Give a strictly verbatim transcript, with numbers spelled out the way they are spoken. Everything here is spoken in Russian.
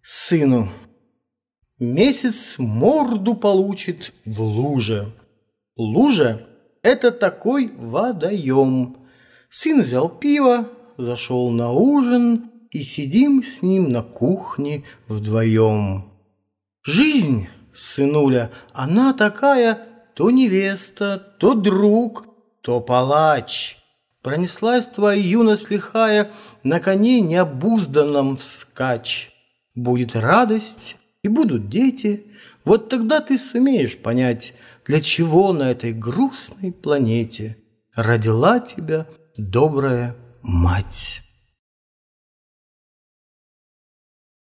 Сыну. Месяц морду получит в луже. Лужа — это такой водоем. Сын взял пиво, зашел на ужин, и сидим с ним на кухне вдвоем. Жизнь, сынуля, она такая: то невеста, то друг, то палач. Пронеслась твоя юность лихая на коне необузданном вскачь. Будет радость и будут дети, вот тогда ты сумеешь понять, для чего на этой грустной планете родила тебя добрая мать.